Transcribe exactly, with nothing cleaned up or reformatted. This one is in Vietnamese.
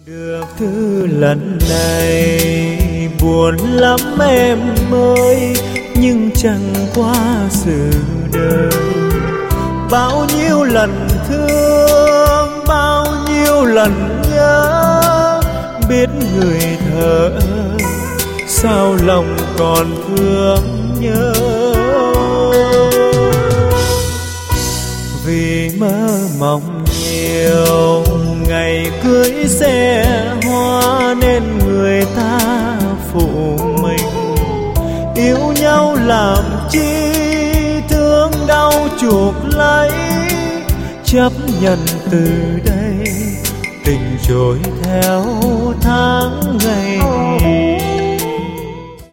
Được thư lần này buồn lắm em ơi, nhưng chẳng qua sự đời. Bao nhiêu lần thương, bao nhiêu lần nhớ, biết người thở sao lòng còn thương nhớ. Vì mơ mộng nhiều ngày cưới xe hoa nên người ta phụ mình. Yêu nhau làm chi, thương đau chuộc lấy, chấp nhận từ đây tình trôi theo tháng ngày.